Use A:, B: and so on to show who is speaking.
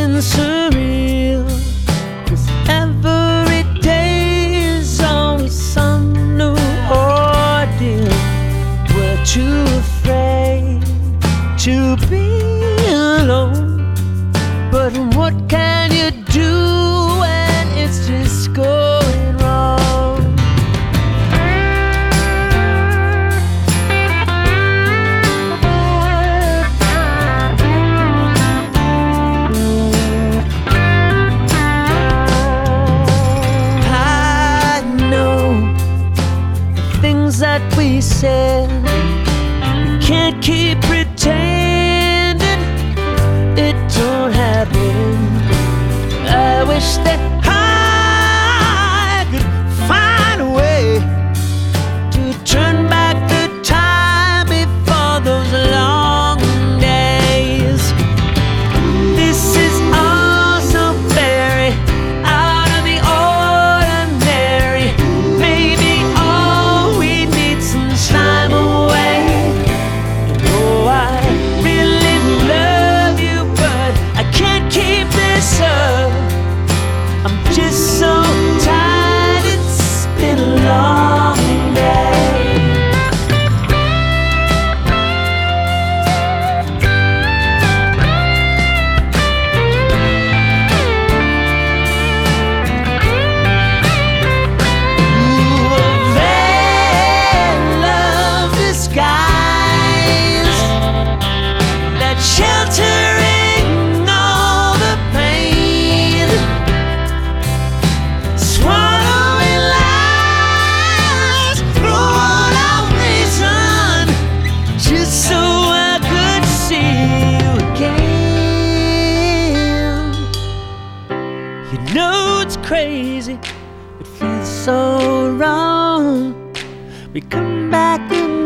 A: something surreal, 'cause every day is always some new ordeal. We're too afraid to be alone, but what can you do when it's just going wrong? I know the things that we said, we can't keep pretending it don't happen. I wish that I could find a way to turn back the time before those long days. This is all so very out of the ordinary. Maybe all we need some time away. Oh, I really love you, but I can't keep this up. I'm just so tired, it's been a long day. Ooh, a veil of disguise that's sheltering all the pain, swallowing lies, throwing out reason, just so I could see you again. You know it's crazy, it feels so wrong. We come back and